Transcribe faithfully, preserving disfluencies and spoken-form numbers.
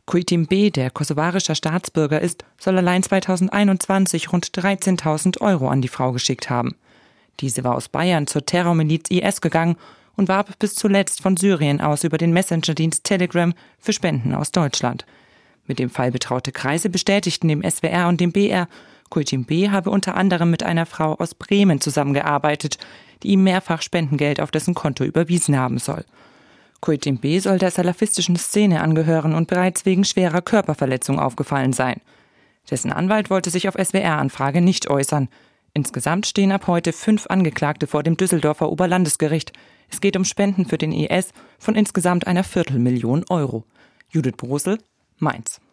Kuytim B., der kosovarischer Staatsbürger ist, soll allein zweitausendeinundzwanzig rund dreizehntausend Euro an die Frau geschickt haben. Diese war aus Bayern zur Terrormiliz I S gegangen und warb bis zuletzt von Syrien aus über den Messengerdienst Telegram für Spenden aus Deutschland. Mit dem Fall betraute Kreise bestätigten dem S W R und dem B R, Kuytim B. habe unter anderem mit einer Frau aus Bremen zusammengearbeitet, die ihm mehrfach Spendengeld auf dessen Konto überwiesen haben soll. Kuytim B. soll der salafistischen Szene angehören und bereits wegen schwerer Körperverletzung aufgefallen sein. Dessen Anwalt wollte sich auf S W R-Anfrage nicht äußern. Insgesamt stehen ab heute fünf Angeklagte vor dem Düsseldorfer Oberlandesgericht. Es geht um Spenden für den I S von insgesamt einer Viertelmillion Euro. Judith Brosel, Mainz.